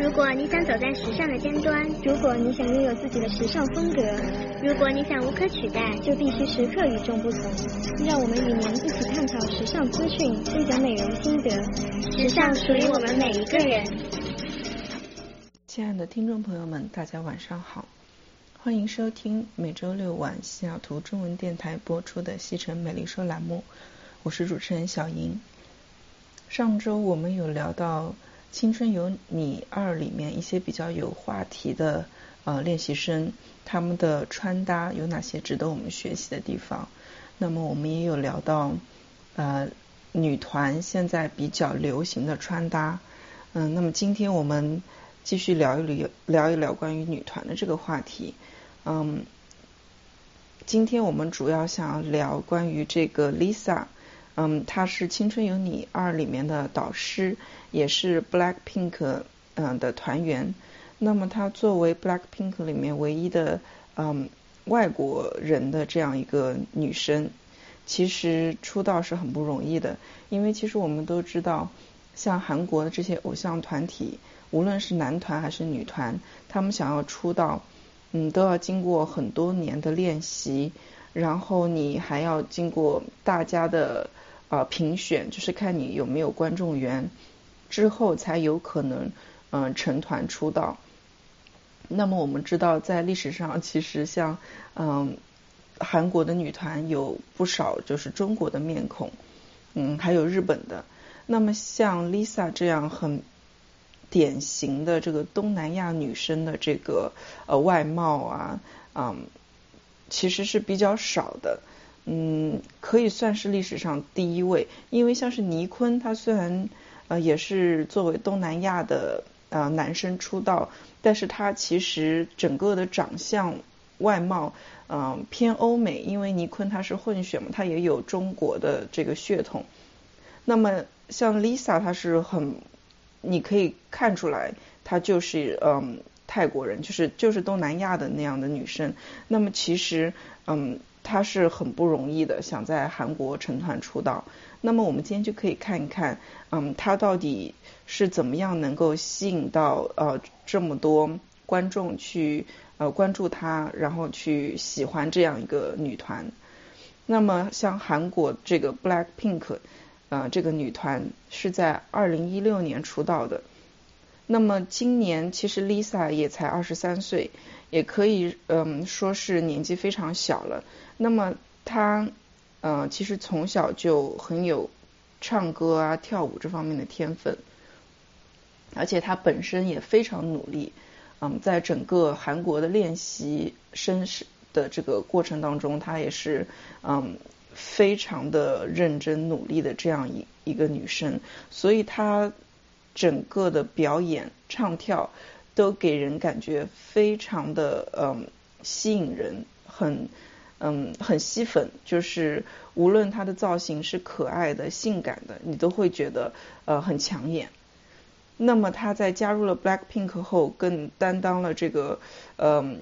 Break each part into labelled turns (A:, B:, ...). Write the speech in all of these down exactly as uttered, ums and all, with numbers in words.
A: 如果你想走在时尚的尖端，
B: 如果你想拥有自己的时尚风格，
A: 如果你想无可取代，
B: 就必须时刻与众不同。让我们与您一起探讨时尚资讯，分享美容心得。
A: 时尚属于我们每一个人。
C: 亲爱的听众朋友们，大家晚上好，欢迎收听每周六晚西雅图中文电台播出的西城美丽说栏目，我是主持人小莹。上周我们有聊到青春有你二里面一些比较有话题的呃练习生，他们的穿搭有哪些值得我们学习的地方。那么我们也有聊到呃女团现在比较流行的穿搭。嗯，那么今天我们继续聊一聊聊一聊关于女团的这个话题。嗯，今天我们主要想要聊关于这个 Lisa。嗯，她是青春有你二里面的导师，也是 Blackpink 嗯的团员。那么她作为 Blackpink 里面唯一的嗯外国人的这样一个女生，其实出道是很不容易的。因为其实我们都知道，像韩国的这些偶像团体，无论是男团还是女团，他们想要出道，嗯，都要经过很多年的练习，然后你还要经过大家的呃评选，就是看你有没有观众缘，之后才有可能嗯、呃、成团出道。那么我们知道，在历史上其实像嗯韩国的女团有不少就是中国的面孔，嗯，还有日本的。那么像 Lisa 这样很典型的这个东南亚女生的这个呃外貌啊，嗯，其实是比较少的。嗯，可以算是历史上第一位。因为像是倪坤，他虽然呃也是作为东南亚的呃男生出道，但是他其实整个的长相外貌嗯、呃、偏欧美，因为倪坤他是混血嘛，他也有中国的这个血统。那么像 Lisa 她是很，你可以看出来她就是嗯泰国人，就是就是东南亚的那样的女生。那么其实嗯她是很不容易的，想在韩国成团出道。那么我们今天就可以看一看嗯她到底是怎么样能够吸引到呃这么多观众去呃关注她，然后去喜欢这样一个女团。那么像韩国这个 Blackpink呃，这个女团是在二零一六年出道的。那么今年其实 Lisa 也才二十三岁，也可以嗯说是年纪非常小了。那么她呃其实从小就很有唱歌啊跳舞这方面的天分，而且她本身也非常努力。嗯，在整个韩国的练习生的这个过程当中，她也是嗯非常的认真努力的这样一一个女生，所以她整个的表演唱跳都给人感觉非常的嗯吸引人，很嗯很吸粉，就是无论她的造型是可爱的性感的，你都会觉得呃很抢眼。那么她在加入了 Blackpink 后，更担当了这个嗯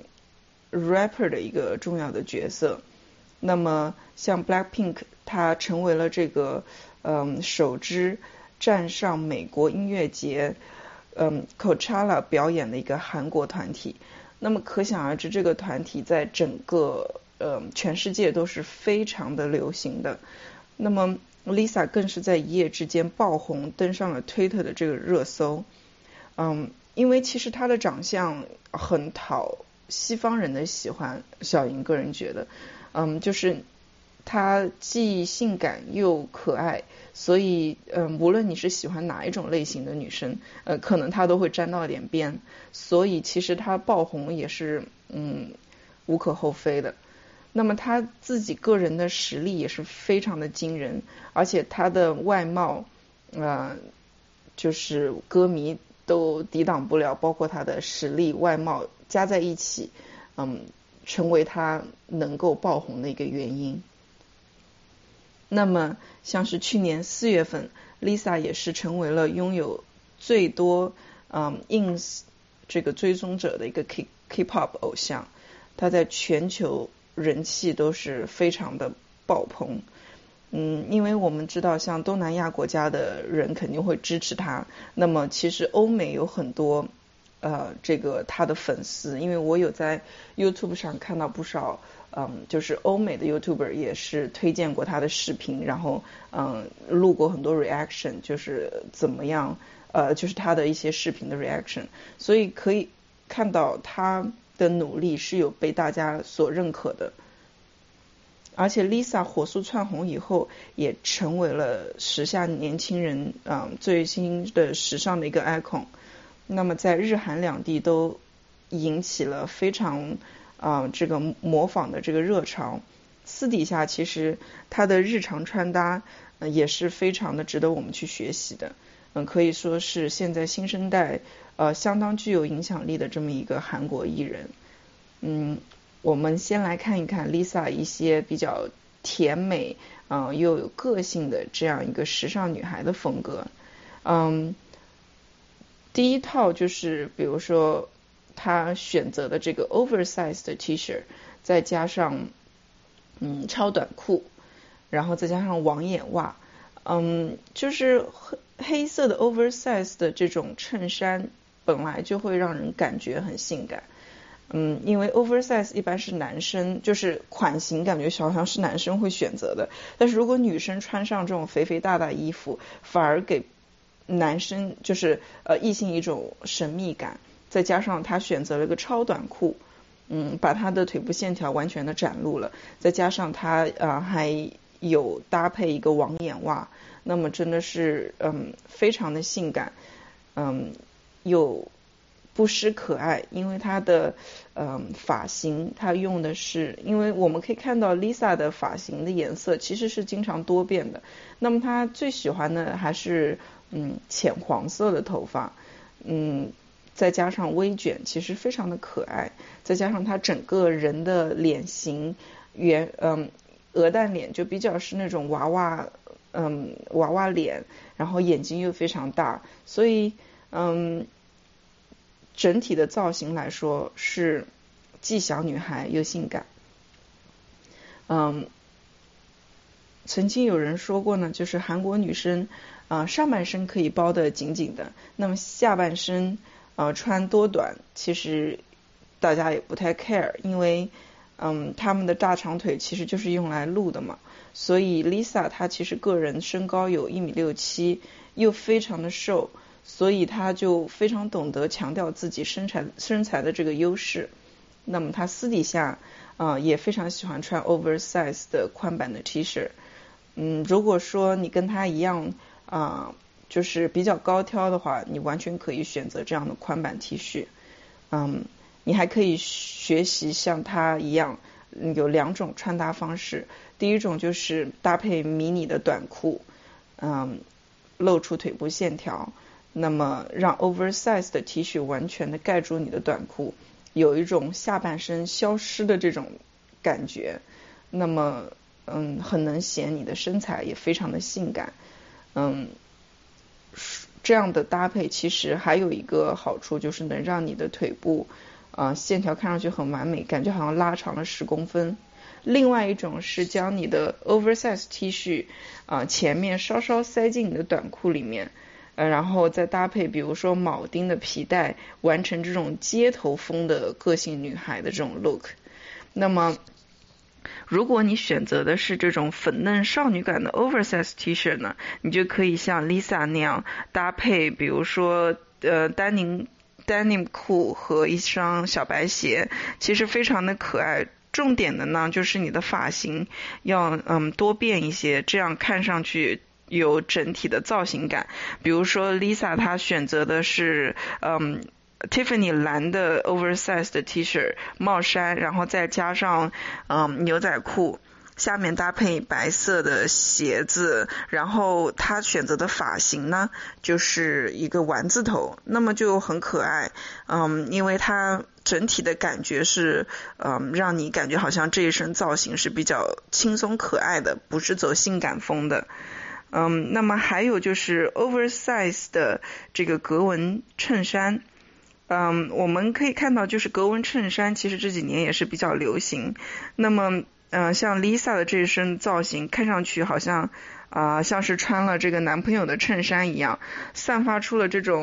C: rapper 的一个重要的角色。那么像 Blackpink 它成为了这个嗯首支站上美国音乐节嗯 Coachella 表演的一个韩国团体。那么可想而知，这个团体在整个嗯全世界都是非常的流行的。那么 Lisa 更是在一夜之间爆红，登上了 Twitter 的这个热搜。嗯，因为其实她的长相很讨西方人的喜欢，小莹个人觉得嗯，就是她既性感又可爱，所以嗯，无论你是喜欢哪一种类型的女生，呃，可能她都会沾到一点边。所以其实她爆红也是嗯无可厚非的。那么她自己个人的实力也是非常的惊人，而且她的外貌呃就是歌迷都抵挡不了，包括她的实力外貌加在一起，嗯成为她能够爆红的一个原因。那么像是去年四月份 Lisa 也是成为了拥有最多嗯 ins 这个追踪者的一个 K K-pop 偶像，她在全球人气都是非常的爆棚。嗯，因为我们知道像东南亚国家的人肯定会支持她，那么其实欧美有很多呃这个她的粉丝，因为我有在 YouTube 上看到不少嗯就是欧美的 YouTuber 也是推荐过她的视频，然后嗯录过很多 reaction， 就是怎么样呃就是她的一些视频的 reaction， 所以可以看到她的努力是有被大家所认可的。而且 Lisa 火速窜红以后，也成为了时下年轻人啊、呃、最新的时尚的一个 icon。那么在日韩两地都引起了非常啊、呃、这个模仿的这个热潮。私底下其实她的日常穿搭、呃、也是非常的值得我们去学习的。嗯、呃，可以说是现在新生代呃相当具有影响力的这么一个韩国艺人。嗯。我们先来看一看 Lisa 一些比较甜美嗯、呃、又有个性的这样一个时尚女孩的风格。嗯，第一套就是比如说她选择的这个 oversize 的 T 恤，再加上嗯超短裤，然后再加上网眼袜。嗯，就是黑色的 oversize 的这种衬衫本来就会让人感觉很性感。嗯，因为 oversize 一般是男生，就是款型感觉好像是男生会选择的，但是如果女生穿上这种肥肥大大衣服，反而给男生就是呃异性一种神秘感。再加上他选择了个超短裤，嗯，把他的腿部线条完全的展露了，再加上他呃还有搭配一个网眼袜，那么真的是嗯非常的性感，嗯又不失可爱。因为她的嗯发型，她用的是，因为我们可以看到 Lisa 的发型的颜色其实是经常多变的，那么她最喜欢的还是嗯浅黄色的头发，嗯再加上微卷，其实非常的可爱。再加上她整个人的脸型圆嗯鹅蛋脸，就比较是那种娃娃嗯娃娃脸，然后眼睛又非常大，所以嗯整体的造型来说是既小女孩又性感。嗯，曾经有人说过呢，就是韩国女生啊、呃、上半身可以包得紧紧的，那么下半身呃穿多短其实大家也不太 care， 因为嗯她们的大长腿其实就是用来露的嘛。所以 Lisa 她其实个人身高有一米六七，又非常的瘦，所以她就非常懂得强调自己身材身材的这个优势。那么她私底下啊、呃、也非常喜欢穿 oversize 的宽版的 T 恤。嗯，如果说你跟她一样啊、呃、就是比较高挑的话，你完全可以选择这样的宽版 T 恤。嗯，你还可以学习像她一样有两种穿搭方式。第一种就是搭配迷你的短裤，嗯，露出腿部线条，那么让 oversize 的 T 恤完全的盖住你的短裤，有一种下半身消失的这种感觉，那么嗯很能显你的身材，也非常的性感。嗯，这样的搭配其实还有一个好处，就是能让你的腿部啊、呃、线条看上去很完美，感觉好像拉长了十公分。另外一种是将你的 oversize T 恤啊、呃、前面稍稍塞进你的短裤里面，呃，然后再搭配比如说铆钉的皮带，完成这种街头风的个性女孩的这种 look。那么如果你选择的是这种粉嫩少女感的 oversize T 恤呢，你就可以像 Lisa 那样搭配比如说呃丹宁丹宁裤和一双小白鞋，其实非常的可爱。重点的呢就是你的发型要嗯多变一些，这样看上去有整体的造型感。比如说 Lisa 她选择的是嗯 Tiffany 蓝的 oversize 的 T 恤帽衫，然后再加上嗯牛仔裤，下面搭配白色的鞋子，然后她选择的发型呢就是一个丸子头，那么就很可爱。嗯，因为她整体的感觉是嗯让你感觉好像这一身造型是比较轻松可爱的，不是走性感风的。嗯，那么还有就是 oversize 的这个格纹衬衫。嗯，我们可以看到就是格纹衬衫其实这几年也是比较流行。那么嗯、呃，像 Lisa 的这一身造型看上去好像啊、呃、像是穿了这个男朋友的衬衫一样，散发出了这种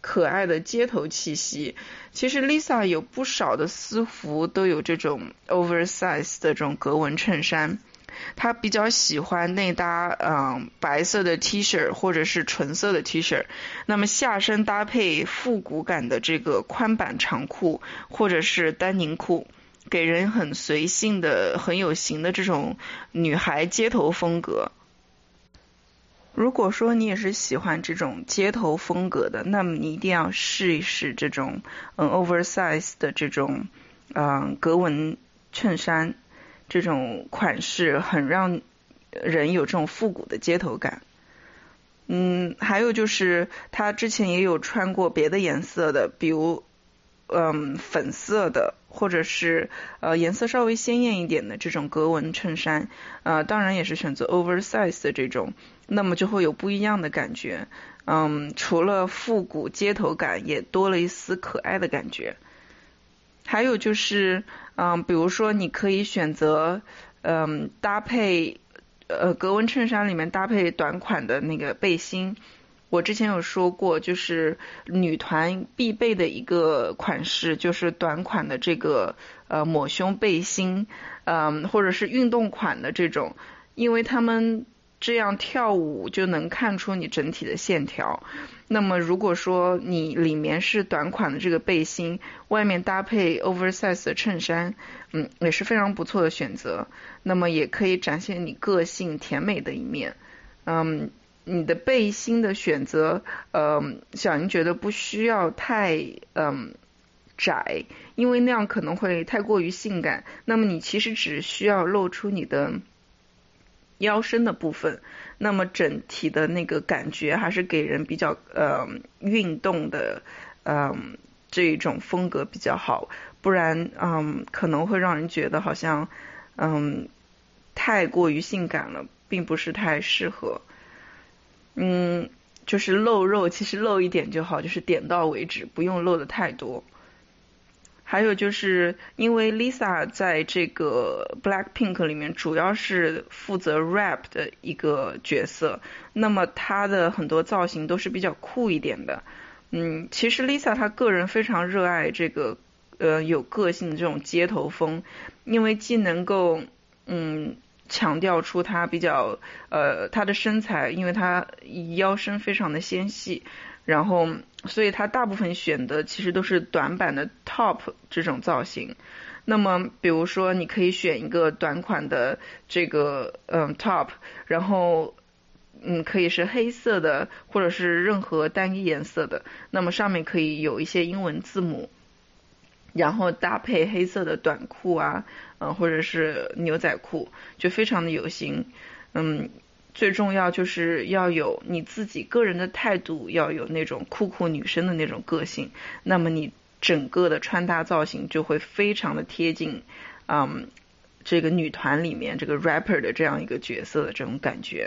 C: 可爱的街头气息。其实 Lisa 有不少的私服都有这种 oversize 的这种格纹衬衫，她比较喜欢内搭嗯白色的 T 恤或者是纯色的 T 恤，那么下身搭配复古感的这个宽版长裤或者是丹宁裤，给人很随性的很有型的这种女孩街头风格。如果说你也是喜欢这种街头风格的，那么你一定要试一试这种嗯 oversize 的这种嗯格纹衬衫，这种款式很让人有这种复古的街头感。嗯，还有就是他之前也有穿过别的颜色的，比如嗯粉色的，或者是呃颜色稍微鲜艳一点的这种格纹衬衫，呃当然也是选择 oversize 的这种，那么就会有不一样的感觉。嗯，除了复古街头感，也多了一丝可爱的感觉。还有就是嗯比如说你可以选择嗯搭配呃格纹衬衫里面搭配短款的那个背心。我之前有说过，就是女团必备的一个款式就是短款的这个呃抹胸背心，嗯、呃、或者是运动款的这种，因为他们这样跳舞就能看出你整体的线条。那么如果说你里面是短款的这个背心，外面搭配 oversize 的衬衫，嗯，也是非常不错的选择。那么也可以展现你个性甜美的一面。嗯，你的背心的选择，嗯，小莹觉得不需要太嗯窄，因为那样可能会太过于性感。那么你其实只需要露出你的腰身的部分，那么整体的那个感觉还是给人比较呃运动的嗯这种风格比较好，不然嗯可能会让人觉得好像嗯太过于性感了，并不是太适合。嗯，就是露肉其实露一点就好，就是点到为止，不用露的太多。还有就是因为 Lisa 在这个 Blackpink 里面主要是负责 rap 的一个角色，那么她的很多造型都是比较酷一点的。嗯，其实 Lisa 她个人非常热爱这个呃有个性的这种街头风，因为既能够嗯强调出她比较呃她的身材，因为她腰身非常的纤细，然后所以她大部分选的其实都是短版的 top 这种造型。那么比如说你可以选一个短款的这个嗯 top， 然后嗯可以是黑色的或者是任何单一颜色的，那么上面可以有一些英文字母，然后搭配黑色的短裤啊，呃或者是牛仔裤，就非常的有型。嗯，最重要就是要有你自己个人的态度，要有那种酷酷女生的那种个性，那么你整个的穿搭造型就会非常的贴近嗯这个女团里面这个 rapper 的这样一个角色的这种感觉。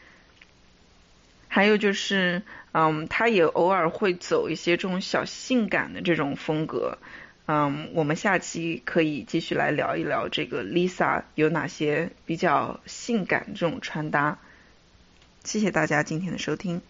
C: 还有就是嗯她也偶尔会走一些这种小性感的这种风格。嗯，我们下期可以继续来聊一聊这个 Lisa 有哪些比较性感这种穿搭。谢谢大家今天的收听。